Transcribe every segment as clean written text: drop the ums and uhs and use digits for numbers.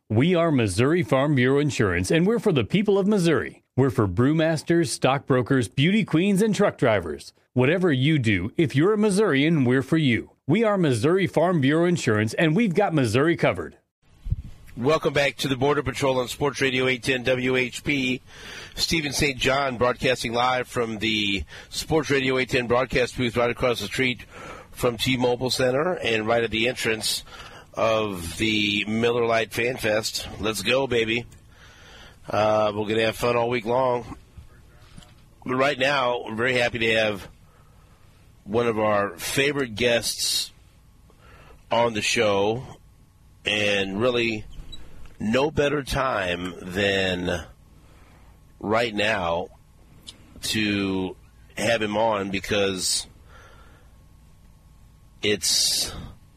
We are Missouri Farm Bureau Insurance, and we're for the people of Missouri. We're for brewmasters, stockbrokers, beauty queens, and truck drivers. Whatever you do, if you're a Missourian, we're for you. We are Missouri Farm Bureau Insurance, and we've got Missouri covered. Welcome back to the Border Patrol on Sports Radio 810 WHP. Stephen St. John broadcasting live from the Sports Radio 810 broadcast booth right across the street from T-Mobile Center and right at the entrance of the Miller Lite Fan Fest. Let's go, baby. We're going to have fun all week long. But right now, we're very happy to have one of our favorite guests on the show, and really no better time than right now to have him on, because it's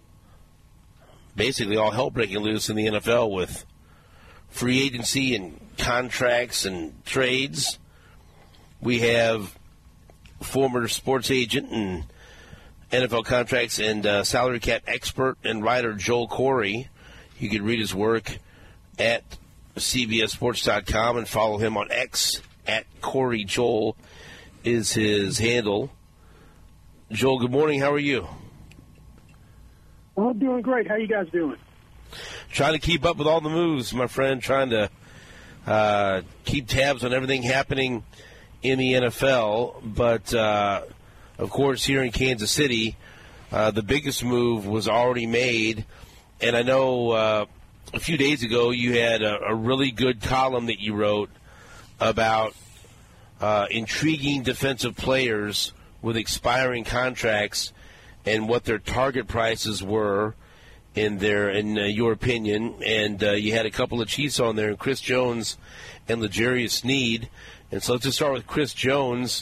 basically all hell breaking loose in the NFL with free agency and contracts and trades. We have former sports agent and NFL contracts and salary cap expert and writer Joel Corry. You can read his work at CBSSports.com and follow him on X at Corry Joel is his handle. Joel, good morning. How are you? Well, I'm doing great. How you guys doing? Trying to keep up with all the moves, my friend. Trying to keep tabs on everything happening in the NFL. But, of course, here in Kansas City, the biggest move was already made. And I know a few days ago you had a really good column that you wrote about intriguing defensive players with expiring contracts and what their target prices were in your opinion. And you had a couple of Chiefs on there, Chris Jones and L'Jarius Sneed. And so let's just start with Chris Jones.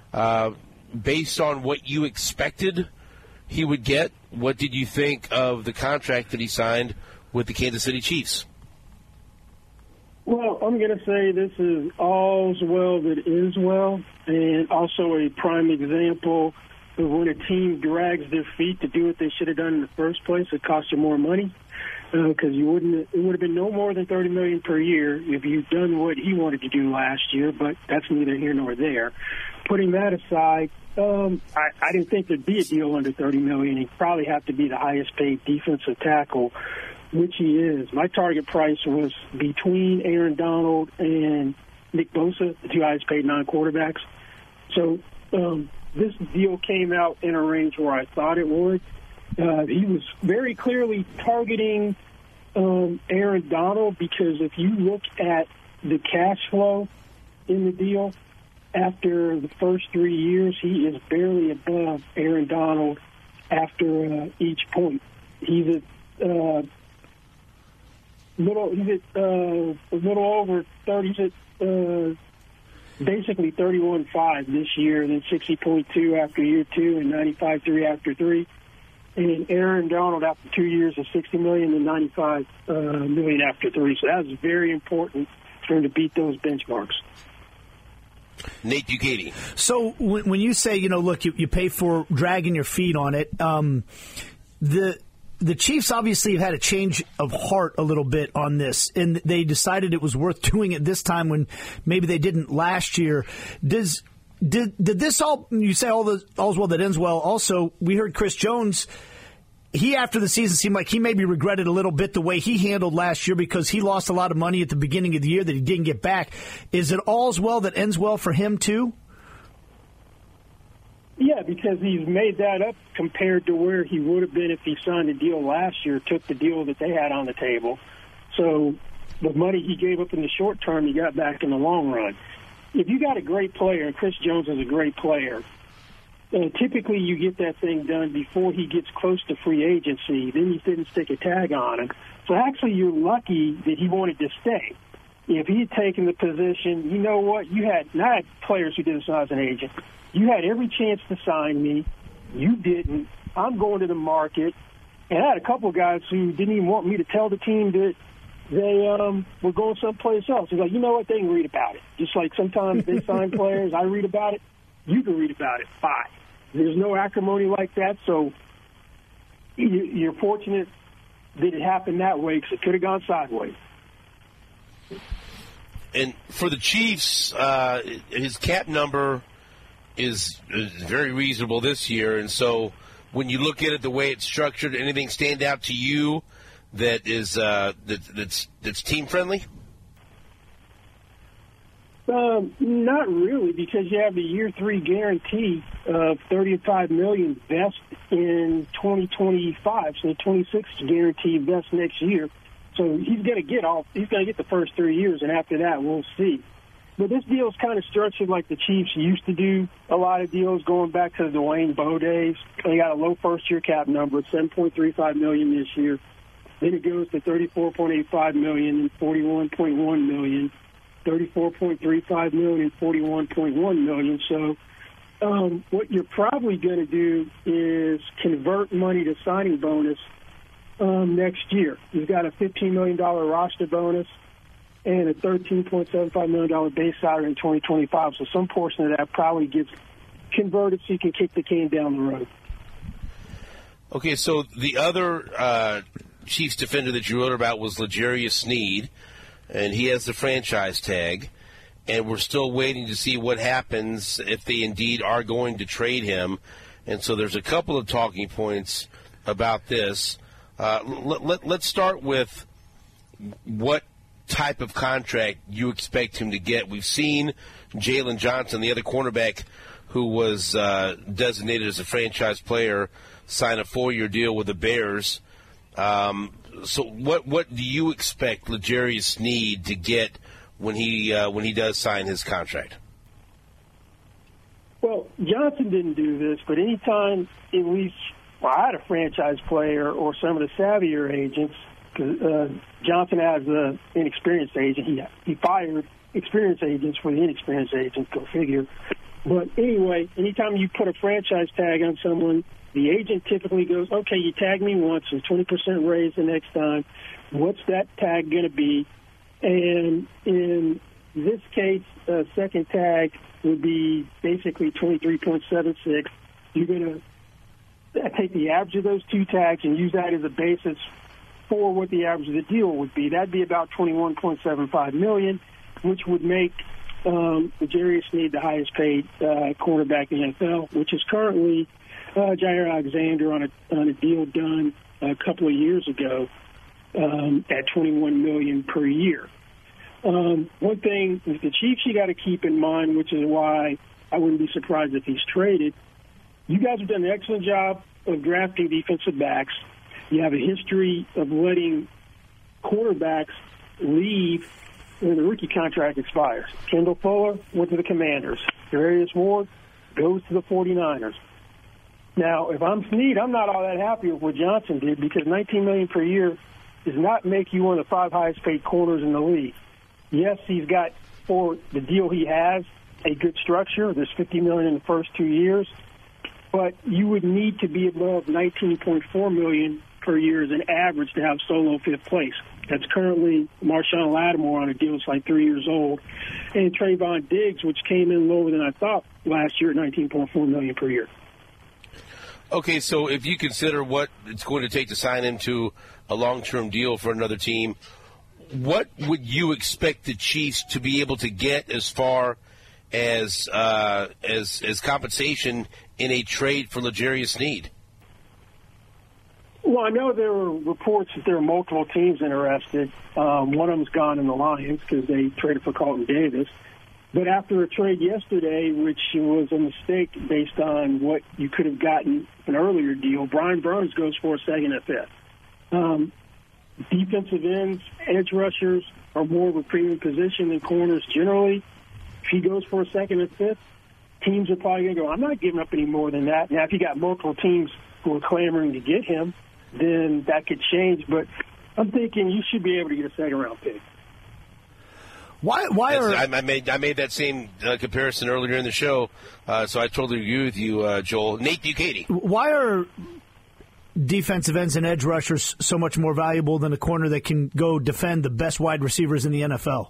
Based on what you expected he would get, what did you think of the contract that he signed with the Kansas City Chiefs? Well, I'm going to say this is all's well that ends well, and also a prime example of when a team drags their feet to do what they should have done in the first place. It costs you more money, because it would have been no more than $30 million per year if you'd done what he wanted to do last year, but that's neither here nor there. Putting that aside, I didn't think there'd be a deal under $30 million. He'd probably have to be the highest paid defensive tackle, which he is. My target price was between Aaron Donald and Nick Bosa, the two highest paid non-quarterbacks. So this deal came out in a range where I thought it would. He was very clearly targeting Aaron Donald, because if you look at the cash flow in the deal, after the first 3 years, he is barely above Aaron Donald after each point. He's a little over 30, basically 31.5 this year, then 60.2 after year 2 and 95.3 after 3. And Aaron Donald after 2 years is $60 million and $95 million after 3. So that was very important for him to beat those benchmarks. Nate Bukaty. So when you say, look, you pay for dragging your feet on it, the Chiefs obviously have had a change of heart a little bit on this, and they decided it was worth doing it this time when maybe they didn't last year. Did this all, you say all's well that ends well, also we heard Chris Jones, he after the season seemed like he maybe regretted a little bit the way he handled last year because he lost a lot of money at the beginning of the year that he didn't get back. Is it all's well that ends well for him too? Yeah, because he's made that up compared to where he would have been if he signed a deal last year, took the deal that they had on the table. So the money he gave up in the short term, he got back in the long run. If you got a great player, and Chris Jones is a great player, typically you get that thing done before he gets close to free agency. Then you didn't stick a tag on him. So actually you're lucky that he wanted to stay. If he had taken the position, you know what, I had players who did this when I was an agent. You had every chance to sign me. You didn't. I'm going to the market. And I had a couple of guys who didn't even want me to tell the team that they were going someplace else. He's like, you know what, they can read about it. Just like sometimes they sign players, I read about it. You can read about it. Fine. There's no acrimony like that, so you're fortunate that it happened that way because it could have gone sideways. And for the Chiefs, his cap number is very reasonable this year. And so when you look at it the way it's structured, anything stand out to you that is that's team friendly? Not really, because you have the year 3 guarantee of $35 million vest in 2025. So the 26 guarantee vest next year. So he's going to get the first 3 years, and after that, we'll see. But this deal is kind of structured like the Chiefs used to do a lot of deals going back to the Dwayne Bowe days. They got a low first-year cap number, $7.35 million this year. Then it goes to $34.85 million and $41.1 million. $34.35 million and $41.1 million. So what you're probably going to do is convert money to signing bonus next year. You've got a $15 million roster bonus and a $13.75 million base salary in 2025. So some portion of that probably gets converted so you can kick the can down the road. Okay, so the other Chiefs defender that you wrote about was L'Jarius Sneed, and he has the franchise tag, and we're still waiting to see what happens if they indeed are going to trade him. And so there's a couple of talking points about this. Let's start with what type of contract you expect him to get. We've seen Jalen Johnson, the other cornerback who was designated as a franchise player, sign a 4-year deal with the Bears. So what do you expect L'Jarius Sneed to get when he does sign his contract? Well, Johnson didn't do this, but anytime at least I had a franchise player or some of the savvier agents, because Johnson has an inexperienced agent. He fired experienced agents for the inexperienced agents, go figure. But anyway, anytime you put a franchise tag on someone, the agent typically goes, okay, you tag me once, it's 20% raise the next time. What's that tag going to be? And in this case, second tag would be basically 23.76. You're going to take the average of those two tags and use that as a basis for what the average of the deal would be. That'd be about $21.75 million, which would make L'Jarius Sneed the highest paid cornerback in the NFL, which is currently Jair Alexander on a deal done a couple of years ago at $21 million per year. One thing with the Chiefs you got to keep in mind, which is why I wouldn't be surprised if he's traded. You guys have done an excellent job of drafting defensive backs. You have a history of letting quarterbacks leave when the rookie contract expires. Kendall Fuller went to the Commanders. Darius Ward goes to the 49ers. Now, if I'm Sneed, I'm not all that happy with what Johnson did, because $19 million per year does not make you one of the 5 highest-paid corners in the league. Yes, he's got, for the deal he has, a good structure. There's $50 million in the first 2 years. But you would need to be above $19.4 million per year as an average to have solo fifth place. That's currently Marshawn Lattimore on a deal that's like 3 years old. And Trayvon Diggs, which came in lower than I thought last year at $19.4 million per year. Okay, so if you consider what it's going to take to sign him to a long-term deal for another team, what would you expect the Chiefs to be able to get as far as compensation in a trade for L'Jarius Sneed? Well, I know there were reports that there are multiple teams interested. One of them's gone in the Lions because they traded for Carlton Davis. But after a trade yesterday, which was a mistake based on what you could have gotten an earlier deal, Brian Burns goes for a second and fifth. Defensive ends, edge rushers are more of a premium position than corners generally. If he goes for a second and fifth, teams are probably going to go, I'm not giving up any more than that. Now, if you got multiple teams who are clamoring to get him, then that could change. But I'm thinking you should be able to get a second-round pick. Why are I made that same comparison earlier in the show, so I totally agree with you, Joel. Nate Bukaty. Why are defensive ends and edge rushers so much more valuable than a corner that can go defend the best wide receivers in the NFL?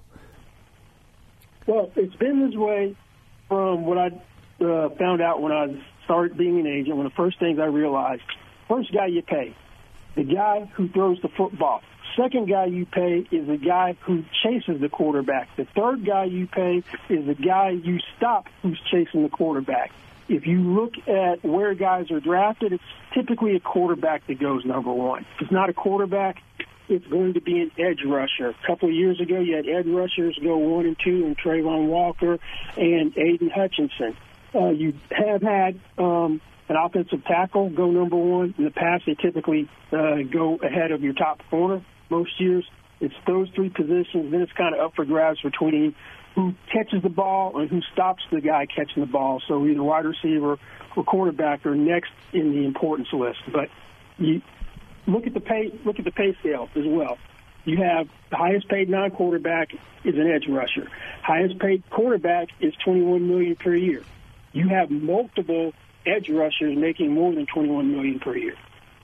Well, it's been this way from what I found out when I started being an agent. One of the first things I realized, first guy you pay, the guy who throws the football. second guy you pay is the guy who chases the quarterback. The third guy you pay is the guy you stop who's chasing the quarterback. If you look at where guys are drafted, it's typically a quarterback that goes number one. If it's not a quarterback, it's going to be an edge rusher. A couple of years ago, you had edge rushers go 1 and 2, and Trayvon Walker and Aiden Hutchinson. You have had an offensive tackle go number one. In the past, they typically go ahead of your top corner most years. It's those three positions. Then it's kind of up for grabs between who catches the ball and who stops the guy catching the ball. So either wide receiver or quarterback are next in the importance list. But you look at the pay scale as well. You have the highest paid non-quarterback is an edge rusher. Highest paid quarterback is $21 million per year. You have multiple edge rushers making more than $21 million per year.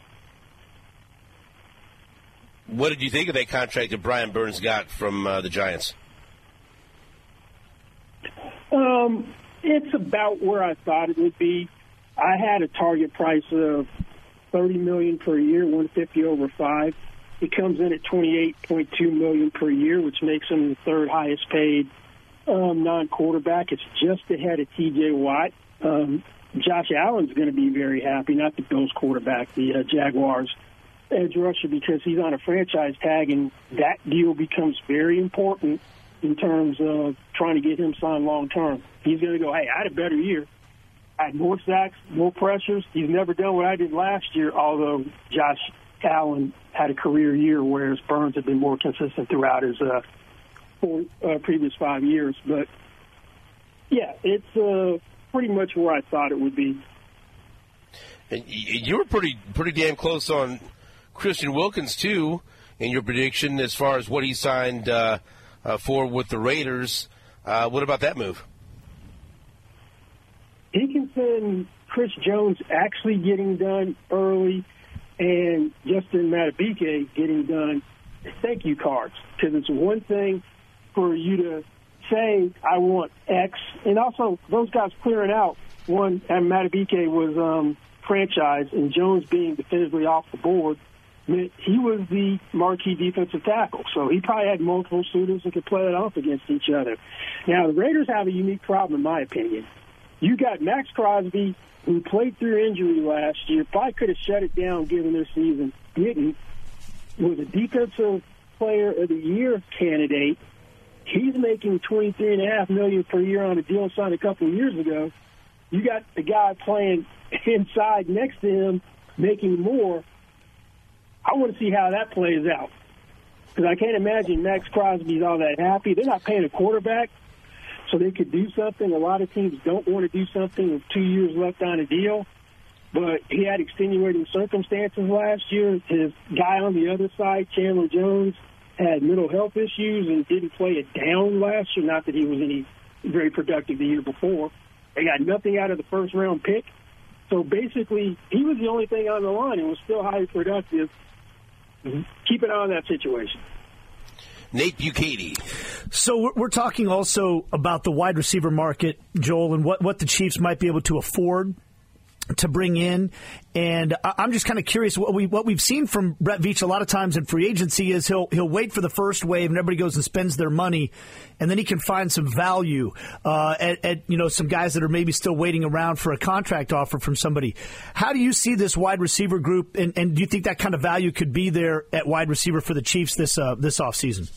What did you think of that contract that Brian Burns got from the Giants? It's about where I thought it would be. I had a target price of $30 million per year, $150 over 5. It comes in at $28.2 million per year, which makes him the third highest paid non-quarterback. It's just ahead of T.J. Watt. Josh Allen's going to be very happy, not the Bills quarterback, the Jaguars edge rusher, because he's on a franchise tag, and that deal becomes very important in terms of trying to get him signed long-term. He's going to go, hey, I had a better year. I had more sacks, more pressures. He's never done what I did last year, although Josh Allen had a career year, whereas Burns had been more consistent throughout his previous 5 years. But, yeah, it's pretty much where I thought it would be. And you were pretty damn close on Christian Wilkins, too, in your prediction as far as what he signed for with the Raiders. What about that move? Dickinson, Chris Jones actually getting done early, and Justin Madubuike getting done thank you cards, because it's one thing for you to say, I want X, and also those guys clearing out. One, and Madubuike was franchise, and Jones being definitively off the board, meant he was the marquee defensive tackle. So he probably had multiple suitors that could play it off against each other. Now, the Raiders have a unique problem, in my opinion. You got Max Crosby, who played through injury last year, probably could have shut it down given their season, didn't, was a defensive player of the year candidate. He's making $23.5 million per year on a deal signed a couple of years ago. You got the guy playing inside next to him making more. I want to see how that plays out, because I can't imagine Max Crosby's all that happy. They're not paying a quarterback, so they could do something. A lot of teams don't want to do something with 2 years left on a deal, but he had extenuating circumstances last year. His guy on the other side, Chandler Jones, had mental health issues and didn't play it down last year. Not that he was any very productive the year before. They got nothing out of the first-round pick. So basically, he was the only thing on the line and was still highly productive. Keep an eye on that situation. Nate Bukaty. So we're talking also about the wide receiver market, Joel, and what the Chiefs might be able to afford to bring in. And I'm just kind of curious, what we've seen from Brett Veach a lot of times in free agency is he'll wait for the first wave and everybody goes and spends their money, and then he can find some value at some guys that are maybe still waiting around for a contract offer from somebody. How do you see this wide receiver group, and do you think that kind of value could be there at wide receiver for the Chiefs this offseason?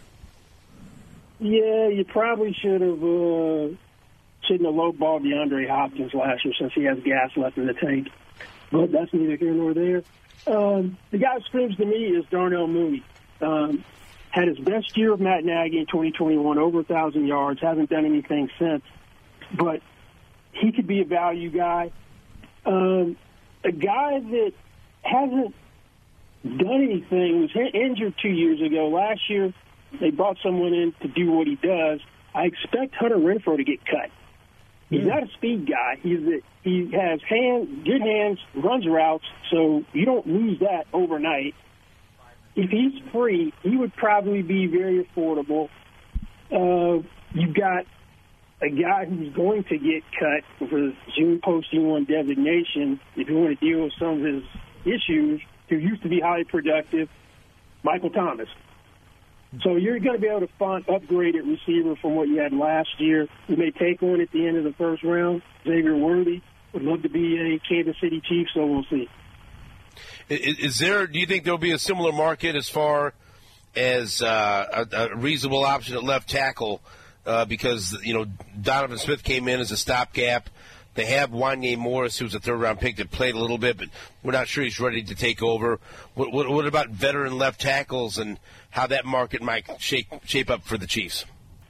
Yeah, you probably shouldn't have lowballed DeAndre Hopkins last year since he has gas left in the tank. But that's neither here nor there. The guy who screams to me is Darnell Mooney. Had his best year of Matt Nagy in 2021, over 1,000 yards, hasn't done anything since. But he could be a value guy. A guy that hasn't done anything, was injured 2 years ago. Last year, they brought someone in to do what he does. I expect Hunter Renfrow to get cut. He's not a speed guy. He has good hands, runs routes, so you don't lose that overnight. If he's free, he would probably be very affordable. You've got a guy who's going to get cut for the June posting one designation if you want to deal with some of his issues, who used to be highly productive. Michael Thomas. So you're going to be able to find upgraded receiver from what you had last year. You may take one at the end of the first round. Xavier Worthy would love to be a Kansas City Chief, so we'll see. Is there? Do you think there'll be a similar market as far as a reasonable option at left tackle? Because Donovan Smith came in as a stopgap. They have Wanye Morris, who's a third-round pick that played a little bit, but we're not sure he's ready to take over. What about veteran left tackles and how that market might shape up for the Chiefs?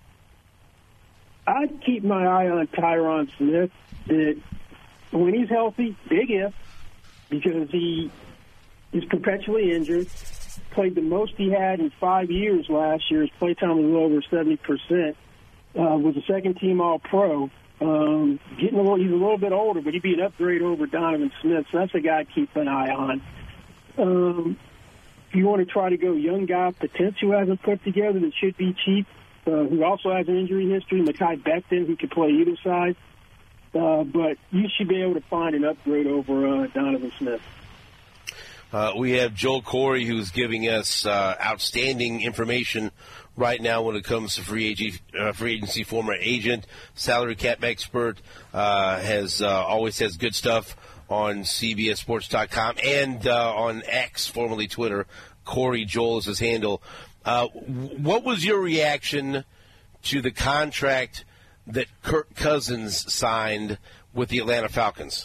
I'd keep my eye on Tyron Smith. When he's healthy, big if, because he is perpetually injured. Played the most he had in 5 years last year. His play time was over 70%. Was a second-team All-Pro. He's a little bit older, but he'd be an upgrade over Donovan Smith. So that's a guy to keep an eye on. If you want to try to go young guy, potential hasn't put together that should be cheap, who also has an injury history, Mekhi Becton, who could play either side. But you should be able to find an upgrade over Donovan Smith. We have Joel Corey, who's giving us outstanding information right now when it comes to free agency, former agent, salary cap expert, always has good stuff on CBSSports.com and on X, formerly Twitter. Corey Joel is his handle. What was your reaction to the contract that Kirk Cousins signed with the Atlanta Falcons?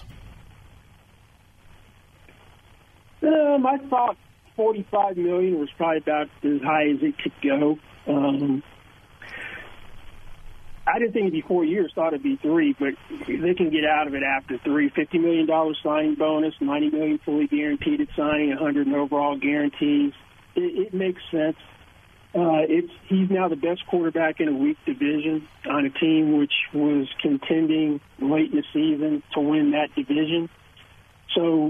I thought $45 million was probably about as high as it could go. I didn't think it'd be 4 years, thought it'd be 3, but they can get out of it after 3. $50 million signing bonus, $90 million fully guaranteed at signing, $100 in overall guarantees. It makes sense. He's now the best quarterback in a weak division on a team which was contending late in the season to win that division. So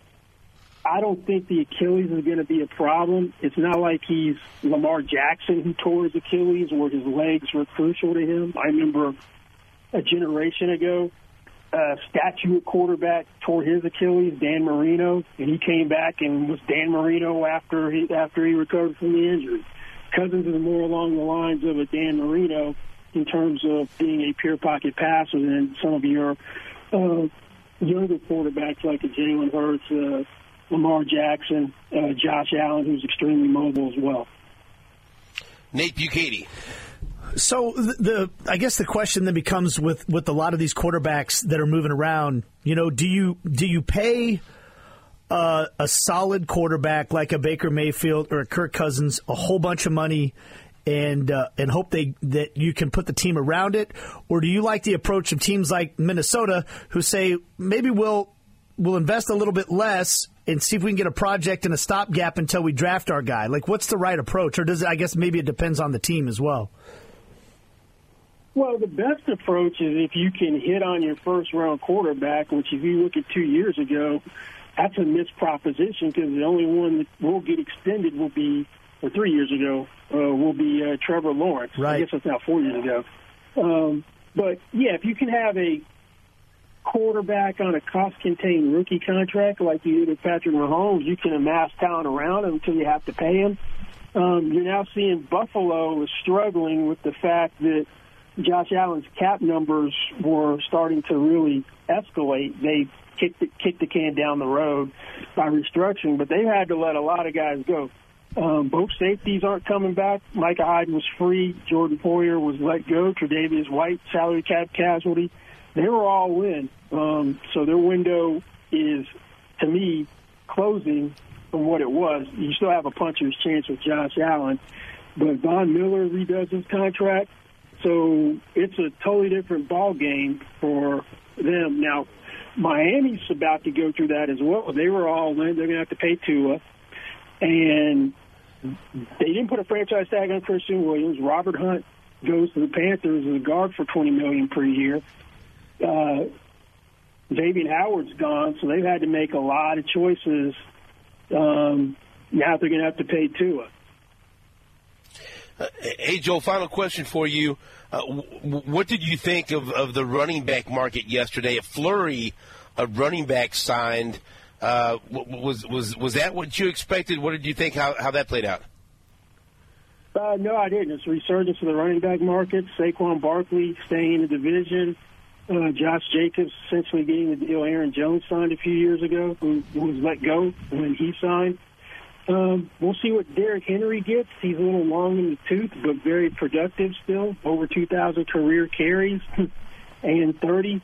I don't think the Achilles is going to be a problem. It's not like he's Lamar Jackson who tore his Achilles where his legs were crucial to him. I remember a generation ago, a statue at quarterback tore his Achilles, Dan Marino, and he came back and was Dan Marino after he recovered from the injury. Cousins is more along the lines of a Dan Marino in terms of being a pure pocket passer than some of your younger quarterbacks like a Jalen Hurts, Lamar Jackson, Josh Allen, who's extremely mobile as well. Nate Bukaty. So I guess the question then becomes with a lot of these quarterbacks that are moving around, do you pay a solid quarterback like a Baker Mayfield or a Kirk Cousins a whole bunch of money and hope that you can put the team around it, or do you like the approach of teams like Minnesota who say maybe we'll invest a little bit less and see if we can get a project and a stopgap until we draft our guy? Like, what's the right approach? Or does it, I guess maybe it depends on the team as well. Well, the best approach is if you can hit on your first-round quarterback, which if you look at 2 years ago, that's a missed proposition because the only one that will get extended will be, or 3 years ago, will be Trevor Lawrence. Right. I guess that's now 4 years ago. But, yeah, if you can have a quarterback on a cost-contained rookie contract like you did with Patrick Mahomes, you can amass talent around him until you have to pay him. You're now seeing Buffalo is struggling with the fact that Josh Allen's cap numbers were starting to really escalate. They kicked the can down the road by restructuring, but they've had to let a lot of guys go. Both safeties aren't coming back. Micah Hyde was free. Jordan Poyer was let go. Tre'Davious White, salary cap casualty. They were all in. So their window is, to me, closing from what it was. You still have a puncher's chance with Josh Allen, but Von Miller redoes his contract. So it's a totally different ball game for them. Now, Miami's about to go through that as well. They were all in. They're going to have to pay Tua. And they didn't put a franchise tag on Christian Williams. Robert Hunt goes to the Panthers as a guard for $20 million per year. Xavier Howard's gone, so they've had to make a lot of choices. Now they're going to have to pay Tua. Hey, Joel, final question for you. What did you think of the running back market yesterday? A flurry of running backs signed Was that what you expected? What did you think how that played out? No, I didn't. It's a resurgence of the running back market. Saquon Barkley staying in the division. Josh Jacobs essentially getting the deal Aaron Jones signed a few years ago, who was let go when he signed. We'll see what Derrick Henry gets. He's a little long in the tooth, but very productive still. Over 2,000 career carries and 30.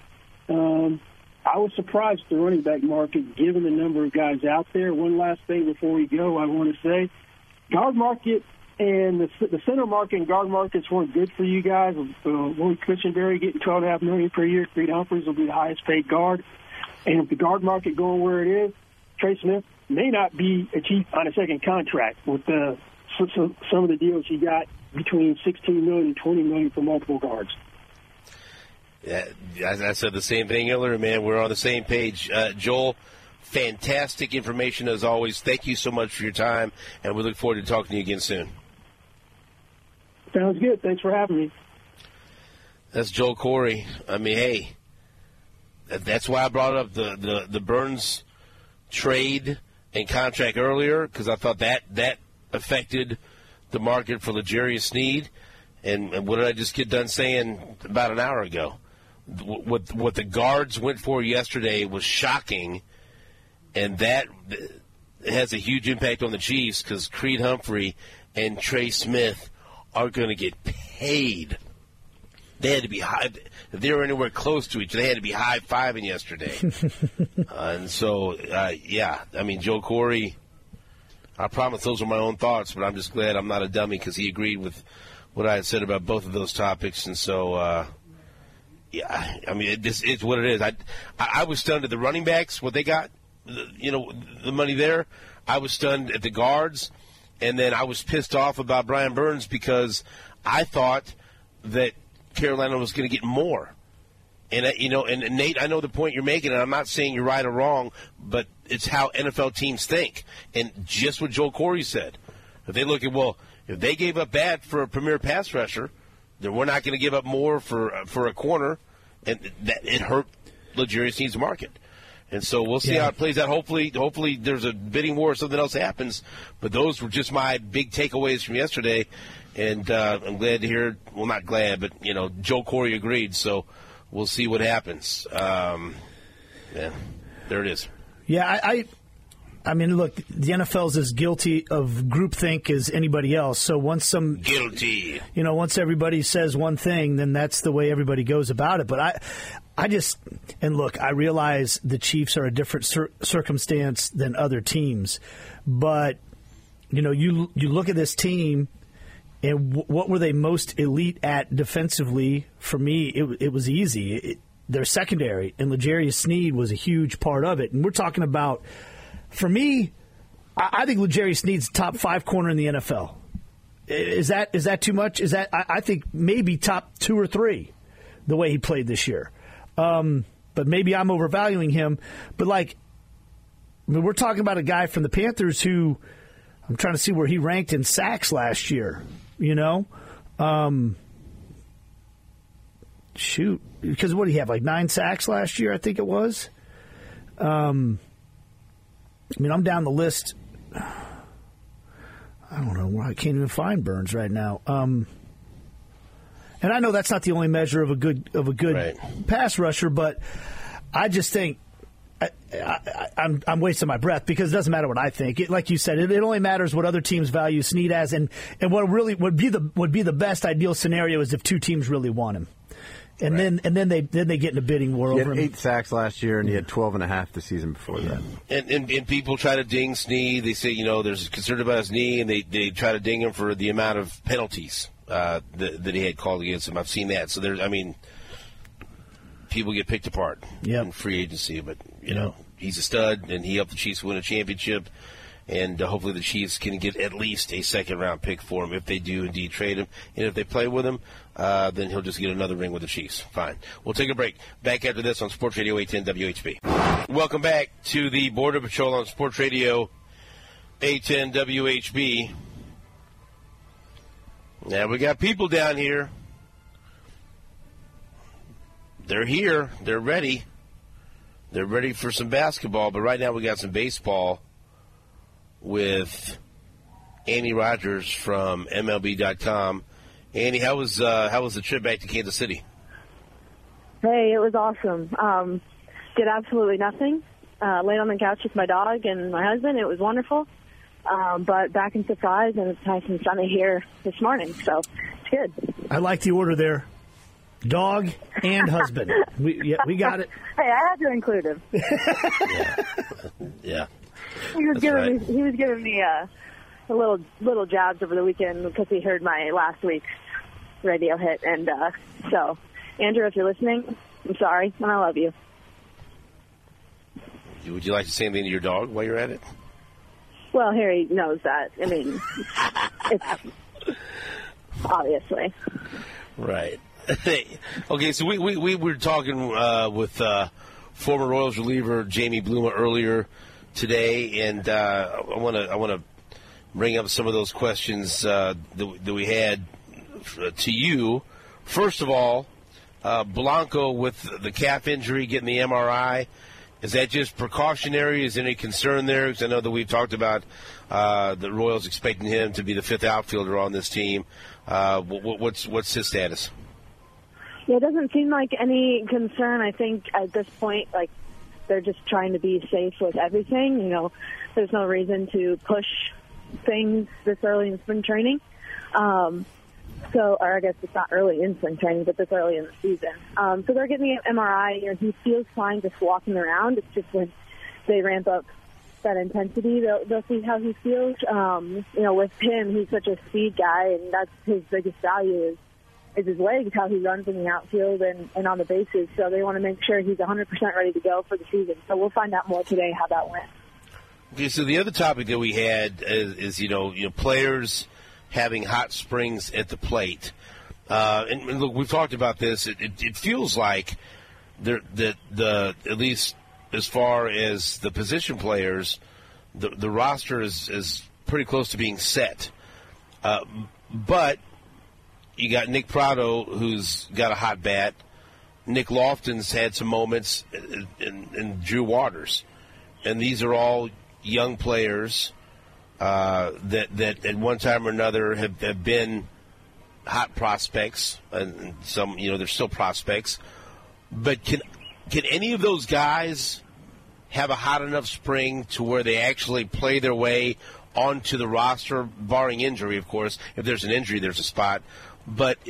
I was surprised at the running back market, given the number of guys out there. One last thing before we go, I want to say, guard market and the center market and guard markets weren't good for you guys. Willie Cushenberry getting $12.5 million per year. Creed Humphreys will be the highest paid guard. And with the guard market going where it is, Trey Smith may not be achieved on a second contract with some of the deals he got between $16 million and $20 million for multiple guards. Yeah, I said the same thing earlier, man. We're on the same page. Joel, fantastic information as always. Thank you so much for your time, and we look forward to talking to you again soon. Sounds good. Thanks for having me. That's Joel Corry. I mean, hey, that's why I brought up the Burns trade and contract earlier, because I thought that affected the market for L'Jarius Sneed. And what did I just get done saying about an hour ago? What the guards went for yesterday was shocking, and that has a huge impact on the Chiefs because Creed Humphrey and Trey Smith are going to get paid. They had to be high. If they were anywhere close to each other, they had to be high-fiving yesterday. And so, yeah, I mean, Joe Corry, I promise those are my own thoughts, but I'm just glad I'm not a dummy because he agreed with what I had said about both of those topics. And so, yeah, I mean, it's what it is. I was stunned at the running backs, what they got, the money there. I was stunned at the guards. And then I was pissed off about Brian Burns because I thought that Carolina was going to get more. And, and Nate, I know the point you're making, and I'm not saying you're right or wrong, but it's how NFL teams think. And just what Joel Corry said. If they look at, if they gave up that for a premier pass rusher, then we're not going to give up more for a corner, and that it hurt L'Jarius Sneed's market. And so we'll see how it plays out. Hopefully there's a bidding war or something else happens. But those were just my big takeaways from yesterday. And I'm glad to hear, well, not glad, but, Joe Corry agreed. So we'll see what happens. Yeah, there it is. Yeah, I mean, look, the NFL's as guilty of groupthink as anybody else. So once guilty, once everybody says one thing, then that's the way everybody goes about it. But and look, I realize the Chiefs are a different circumstance than other teams, but you look at this team, and what were they most elite at defensively? For me, it was easy. Their secondary, and L'Jarius Sneed was a huge part of it. And we're talking about, for me, I think L'Jarius Sneed's top 5 corner in the NFL. Is that too much? I think maybe top 2 or 3, the way he played this year. But maybe I'm overvaluing him. But we're talking about a guy from the Panthers who, I'm trying to see where he ranked in sacks last year. Shoot, because what did he have? 9 sacks last year, I think it was. I'm down the list. I don't know. I can't even find Burns right now. And I know that's not the only measure of a good right. pass rusher, but I just think I'm wasting my breath because it doesn't matter what I think. Like you said, it only matters what other teams value Sneed as, and what really would be the best ideal scenario is if 2 teams really want him. And right. then they get in a bidding war over him. He had 8 sacks last year, and he had 12.5 the season before that. And people try to ding Sneed. They say, there's concern about his knee, and they try to ding him for the amount of penalties that he had called against him. I've seen that. So people get picked apart in free agency. But, he's a stud, and he helped the Chiefs win a championship. And hopefully the Chiefs can get at least a second-round pick for him if they do indeed trade him. And if they play with him, then he'll just get another ring with the Chiefs. Fine. We'll take a break. Back after this on Sports Radio 810 WHB. Welcome back to the Border Patrol on Sports Radio 810 WHB. Now, we got people down here. They're here. They're ready. They're ready for some basketball, but right now we got some baseball with Annie Rogers from MLB.com. Annie, how was the trip back to Kansas City? Hey, it was awesome. Did absolutely nothing. Laid on the couch with my dog and my husband. It was wonderful. But back in Surprise, and it's nice and sunny here this morning, so it's good. I like the order there. Dog and husband. We got it. Hey, I had to include him. Yeah. He was giving me a little jabs over the weekend because he heard my last week's radio hit, and so Andrew, if you're listening, I'm sorry, and I love you. Would you like to say anything to your dog while you're at it? Well, Harry knows that. I mean, it's obviously. Right. Okay, so we were talking with former Royals reliever Jamie Bluma earlier today, and I want to bring up some of those questions that we had to you. First of all, Blanco with the calf injury, getting the MRI. Is that just precautionary? Is there any concern there? Because I know that we've talked about the Royals expecting him to be the fifth outfielder on this team. What's his status? Yeah, it doesn't seem like any concern. I think at this point, like, they're just trying to be safe with everything. You know, there's no reason to push things this early in spring training. Or I guess it's not early in spring training, but this early in the season. So they're getting an MRI. You know, he feels fine just walking around. It's just when they ramp up that intensity, they'll see how he feels. You know, with him, he's such a speed guy, and that's his biggest value is his legs, how he runs in the outfield and on the bases. So they want to make sure he's 100% ready to go for the season. So we'll find out more today how that went. Okay, so the other topic that we had is you know players having hot springs at the plate. And look, we've talked about this. It feels like the at least as far as the position players, the roster is pretty close to being set. But you got Nick Pratto, who's got a hot bat. Nick Lofton's had some moments, and Drew Waters. And these are all young players that at one time or another have been hot prospects, and some, they're still prospects. But can any of those guys have a hot enough spring to where they actually play their way onto the roster, barring injury, of course? If there's an injury, there's a spot. But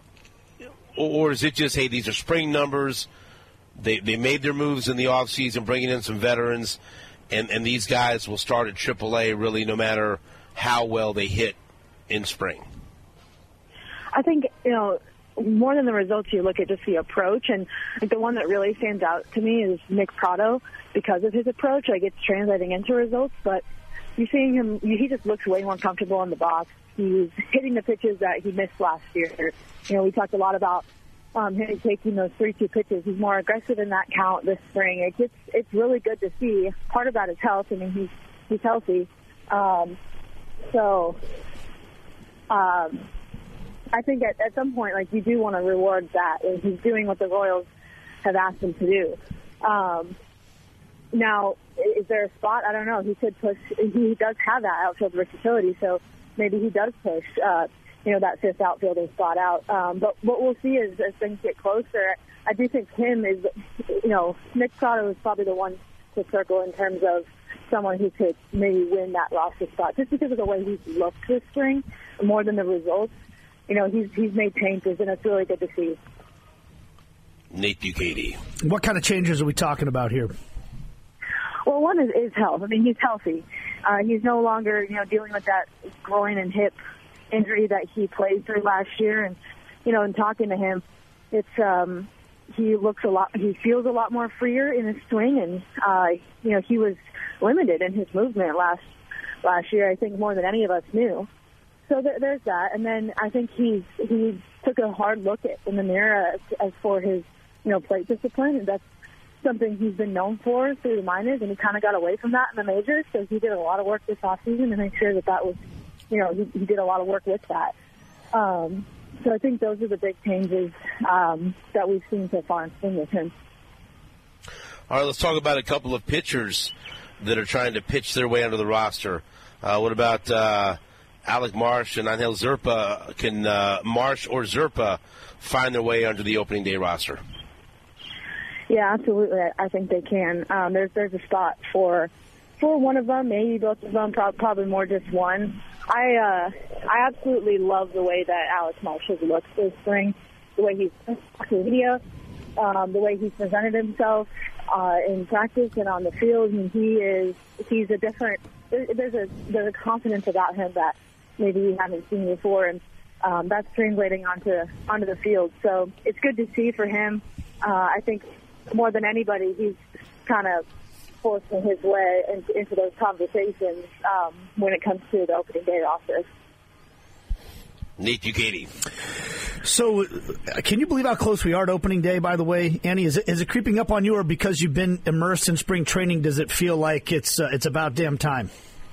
or is it just, hey, these are spring numbers, they made their moves in the offseason, bringing in some veterans, and these guys will start at AAA really no matter how well they hit in spring? I think, more than the results, you look at just the approach. And the one that really stands out to me is Nick Pratto because of his approach. Like, it's translating into results, but you're seeing him, he just looks way more comfortable in the box. He's hitting the pitches that he missed last year. We talked a lot about him taking those 3-2 pitches. He's more aggressive in that count this spring. It's really good to see. Part of that is health. I mean, he's healthy. I think at some point, like, you do want to reward that. And he's doing what the Royals have asked him to do. Now, is there a spot? I don't know. He could push. He does have that outfield versatility, so maybe he does push, that fifth outfielder spot out. But what we'll see is as things get closer, I do think him is, Nick Pratto is probably the one to circle in terms of someone who could maybe win that roster spot, just because of the way he's looked this spring, more than the results. He's made changes, and it's really good to see. Nate Bukaty. What kind of changes are we talking about here? Well, one is health. I mean, he's healthy. He's no longer, dealing with that groin and hip injury that he played through last year. And, in talking to him, it's he feels a lot more freer in his swing. And, he was limited in his movement last year, I think, more than any of us knew. So there's that. And then I think he took a hard look in the mirror as for his, plate discipline. And that's something he's been known for through the minors, and he kind of got away from that in the majors. So he did a lot of work this offseason to make sure that was, he did a lot of work with that. So I think those are the big changes that we've seen so far in spring with him. All right, let's talk about a couple of pitchers that are trying to pitch their way onto the roster. What about Alec Marsh and Angel Zerpa? Can Marsh or Zerpa find their way onto the opening day roster? Yeah, absolutely. I think they can. There's a spot for one of them, maybe both of them, probably more just one. I absolutely love the way that Alex Marsh has looked this spring, the way he's talked to the media, the way he's presented himself in practice and on the field. I mean, he's a different. There's a confidence about him that maybe we haven't seen before, and that's translating onto the field. So it's good to see for him. I think more than anybody, he's kind of forcing his way into those conversations when it comes to the opening day roster. Nate Bukaty. So, can you believe how close we are to opening day, by the way, Annie? Is it creeping up on you, or because you've been immersed in spring training, does it feel like it's about damn time?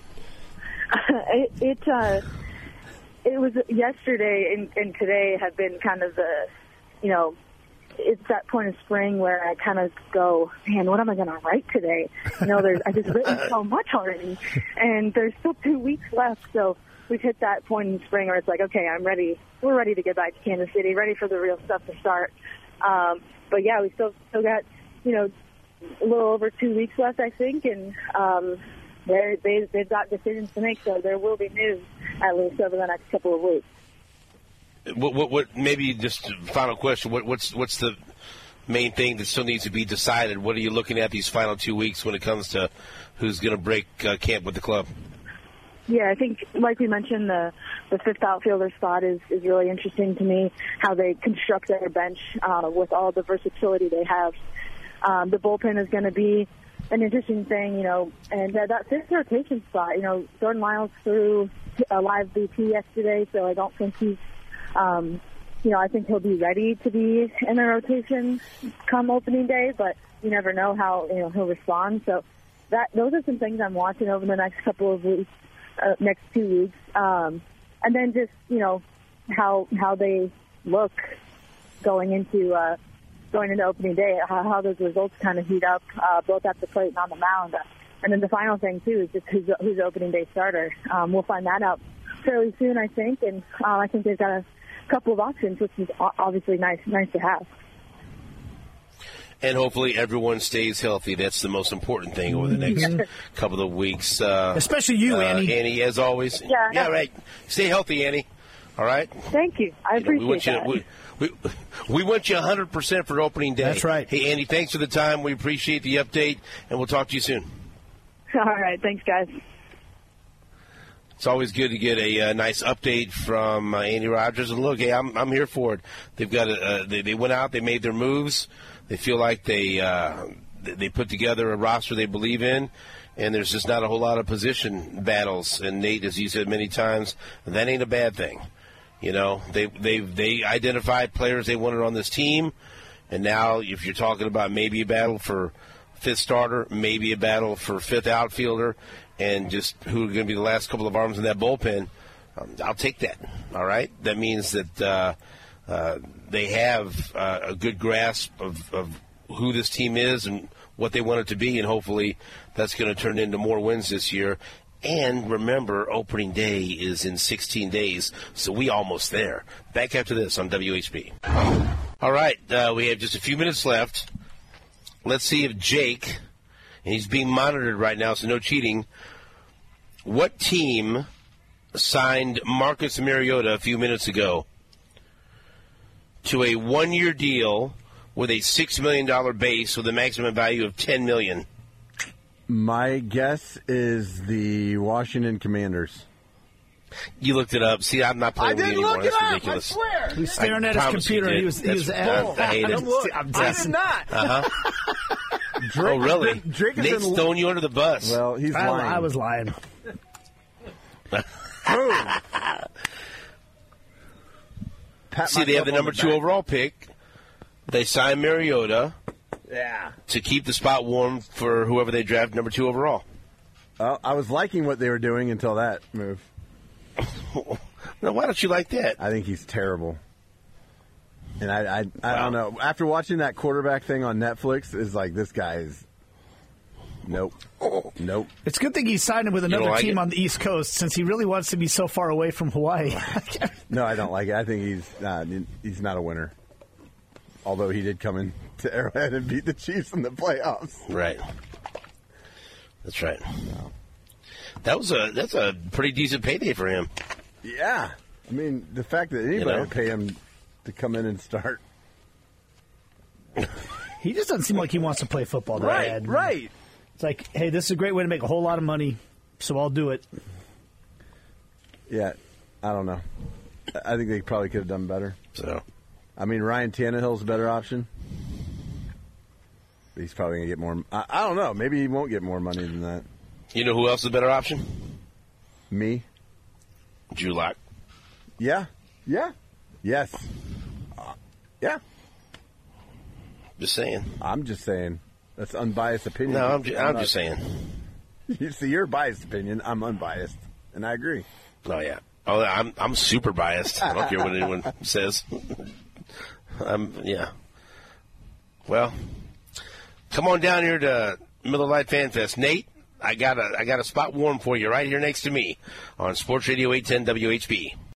It was yesterday and today have been kind of the, it's that point of spring where I kind of go, man, what am I going to write today? I've just written so much already, and there's still 2 weeks left, so we've hit that point in spring where it's like, okay, I'm ready. We're ready to get back to Kansas City, ready for the real stuff to start. But yeah, we still got, a little over 2 weeks left, I think, and they've got decisions to make, so there will be news at least over the next couple of weeks. What? Maybe just a final question. What's the main thing that still needs to be decided? What are you looking at these final 2 weeks when it comes to who's going to break camp with the club? Yeah, I think, like we mentioned, the fifth outfielder spot is really interesting to me, how they construct their bench with all the versatility they have. The bullpen is going to be an interesting thing, and that fifth rotation spot, Jordan Miles threw a live BP yesterday, so I don't think he's, I think he'll be ready to be in the rotation come opening day, but you never know how, he'll respond. So those are some things I'm watching over the next couple of weeks. Next 2 weeks, and then just how they look going into opening day, how those results kind of heat up both at the plate and on the mound, and then the final thing too is just who's opening day starter. We'll find that out fairly soon, I think, and I think they've got a couple of options, which is obviously nice to have. And hopefully everyone stays healthy. That's the most important thing over the next couple of weeks. Especially you, Annie. Annie, as always. Yeah, right. Stay healthy, Annie. All right? Thank you. I appreciate that. We want you 100% for opening day. That's right. Hey, Annie, thanks for the time. We appreciate the update, and we'll talk to you soon. All right. Thanks, guys. It's always good to get a nice update from Andy Rogers. And look, hey, I'm here for it. They've got they went out, they made their moves. They feel like they put together a roster they believe in, and there's just not a whole lot of position battles. And Nate, as you said many times, that ain't a bad thing. They identified players they wanted on this team, and now if you're talking about maybe a battle for fifth starter, maybe a battle for fifth outfielder, and just who are going to be the last couple of arms in that bullpen, I'll take that. All right, that means that. They have a good grasp of who this team is and what they want it to be, and hopefully that's going to turn into more wins this year. And remember, opening day is in 16 days, so we almost there. Back after this on WHB. All right, we have just a few minutes left. Let's see if Jake, and he's being monitored right now, so no cheating. What team signed Marcus Mariota a few minutes ago to a one-year deal with a $6 million base with a maximum value of $10 million? My guess is the Washington Commanders. You looked it up. See, I'm not playing with you anymore. That's ridiculous. I swear. He was staring at his computer. He was I hate it. I did not. Oh, really? Drake Nate's throwing you under the bus. Well, he's lying. I was lying. See, they have the number 2 overall pick. They signed Mariota to keep the spot warm for whoever they draft number 2 overall. I was liking what they were doing until that move. Now, why don't you like that? I think he's terrible. And I don't know. After watching that quarterback thing on Netflix, it's like this guy is. Nope. It's a good thing he signed him with another like team it? on the East Coast since he really wants to be so far away from Hawaii. No, I don't like it. I think he's not a winner. Although he did come in to Arrowhead and beat the Chiefs in the playoffs. Right. That's right. That's a pretty decent payday for him. Yeah. I mean, the fact that anybody would pay him to come in and start. He just doesn't seem like he wants to play football. Right. It's like, hey, this is a great way to make a whole lot of money, so I'll do it. Yeah, I don't know. I think they probably could have done better. So, I mean, Ryan Tannehill's a better option. But he's probably going to get more. I don't know. Maybe he won't get more money than that. you know who else is a better option? Me? Drew Lock. Yeah. Yes. Yeah. Just saying. I'm just saying. That's unbiased opinion. No, I'm just saying. You see your biased opinion. I'm unbiased, and I agree. Oh yeah. Oh, I'm super biased. I don't care what anyone says. Yeah. Well, come on down here to Miller Lite Fan Fest, Nate. I got a spot warm for you right here next to me on Sports Radio 810 WHB.